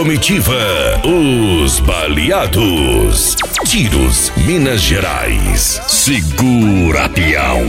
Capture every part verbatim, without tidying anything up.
comitiva, os baleados. Tiros, Minas Gerais. Segura, peão.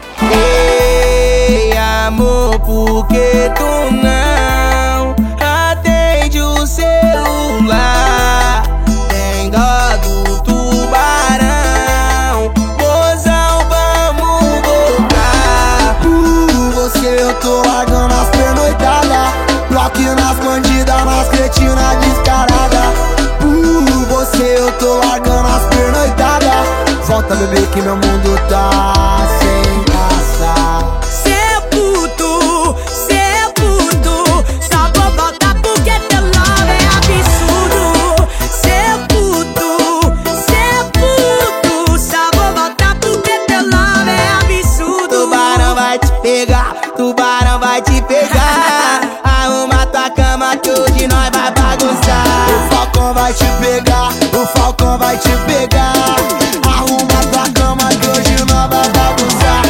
Ei, amor, por que tu não atende o celular? Tem dó do tubarão, mozão, vamos voltar. Por você eu tô largando as pernoitadas, bloco nas bandidas, nas cretinas descarada. Por você eu tô largando as pernoitadas. Volta, bebê, que meu mundo tá sem graça. Cê puto, cê puto, só vou voltar porque teu love é absurdo. Cê puto, cê puto, só vou voltar porque teu love é absurdo. Tubarão vai te pegar, tubarão vai te pegar. Arruma tua cama que hoje nós vai bagunçar. O falcão vai te pegar, o falcão vai te pegar. Arruma tua cama que hoje nós vai bagunçar.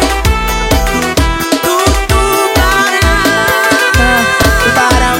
Tu, tubarão, tubarão,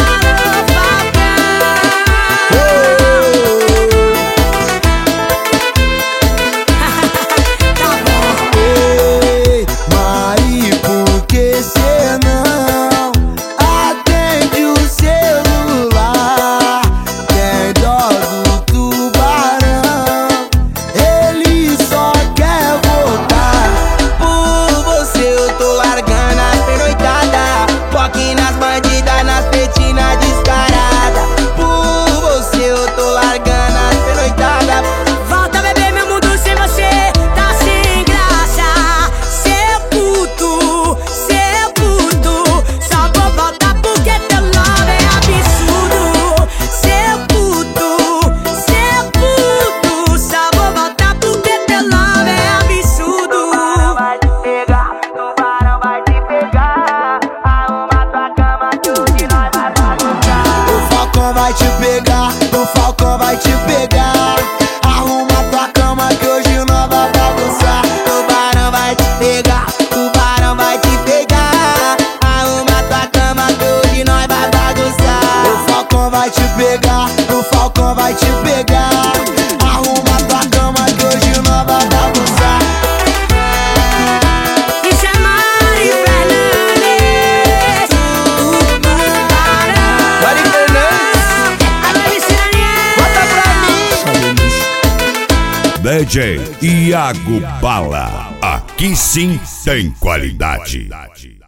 tá bom. Ei, mas por que cê não atende o celular? Tem dó do tubarão, ele só quer voltar. Por você eu tô largando as pernoitadas, foque nas bandidas, nas petinas descaradas. Por você eu tô largando as pernoitadas. Volta, bebê, meu mundo sem você tá sem graça. Cê puto, cê puto, só vou voltar porque teu love é absurdo. Cê puto, cê puto, só vou voltar porque teu love é absurdo. Tubarão vai te pegar, tubarão vai te pegar. Arruma tua cama que hoje nós vai bagunçar. O falcão vai te pegar, o falcão vai te pegar. Arruma tua cama que hoje nós vai bagunçar. Tubarão vai te pegar, tubarão vai te pegar. Arruma tua cama que hoje nós vai bagunçar. O falcão vai te pegar, o falcão vai te pegar. Arruma tua cama que hoje nós vai bagunçar. Isso é Mari Fernandes, tubarão. Mari Fernandes, alô, Daniel, bota pra mim. D J Iago Bala. Aqui sim tem qualidade.